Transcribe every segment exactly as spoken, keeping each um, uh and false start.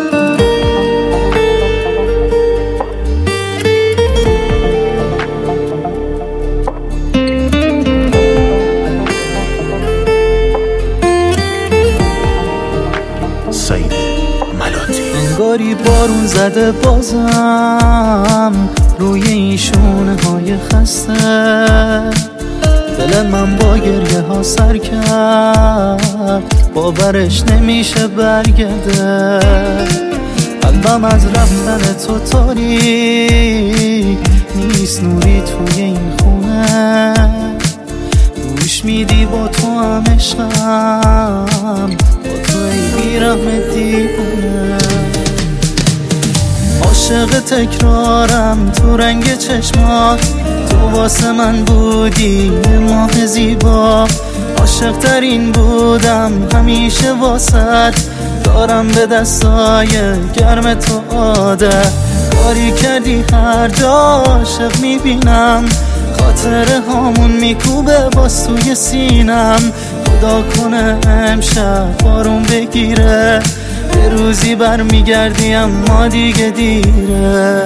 انگاری بارون زده بازم روی این شونه های خسته، دل من با گریه ها سر کرد، باورش نمیشه برگرده. قلبم از رفتن تو تاریک نیست، نوری توی این خونه، گوش میدی با تو هم عشقم، با تو ای بیرحم دیوونه. عاشق تکرارم تو رنگ چشمات، تو واسه من بودی یه ماه زیبا، عاشق ترین بودم همیشه واسط، دارم به دستای گرم تو عادت. کاری کردی هر جا عاشق میبینم، خاطره هامون میکوبه باز توی سینم. خدا کنه امشب بارون بگیره، یه روزی برمیگردی اما دیگه دیره.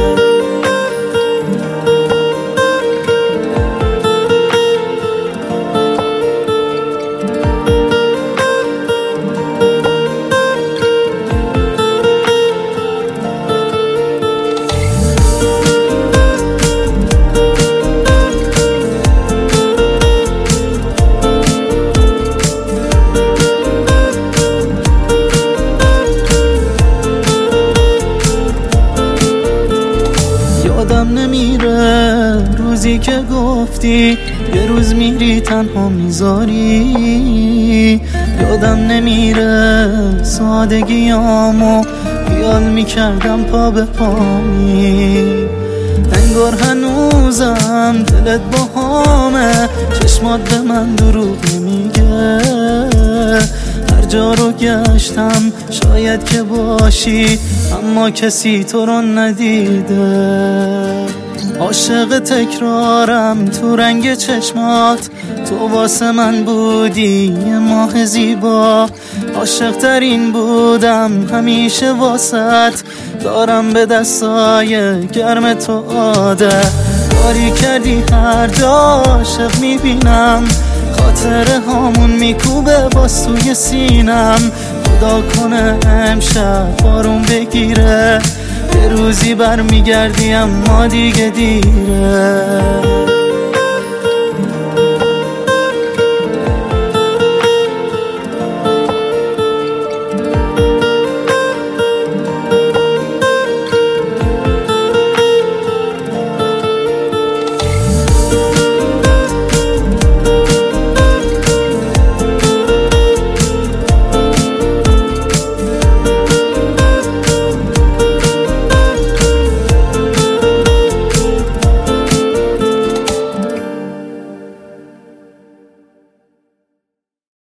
یادم نمیره روزی که گفتی یه روز میری تنها میذاری، یادم نمیره سادگیامو خیال میکردم پا به پامی. انگار هنوزم دلت باهامه، چشمات به من دروغ نمیگه. هر جا رو گشتم شاید که باشی، اما کسی تو رو ندیده. عاشق تکرارم تو رنگ چشمات، تو واسه من بودی یه ماه زیبا، عاشق ترین بودم همیشه واسط، دارم به دستای گرم تو عادت. کاری کردی هر جا عاشق میبینم، خاطره هامون میکوبه باز توی سینم. خدا کنه امشب بارون بگیره، یه روزی برمیگردی اما دیگه دیره.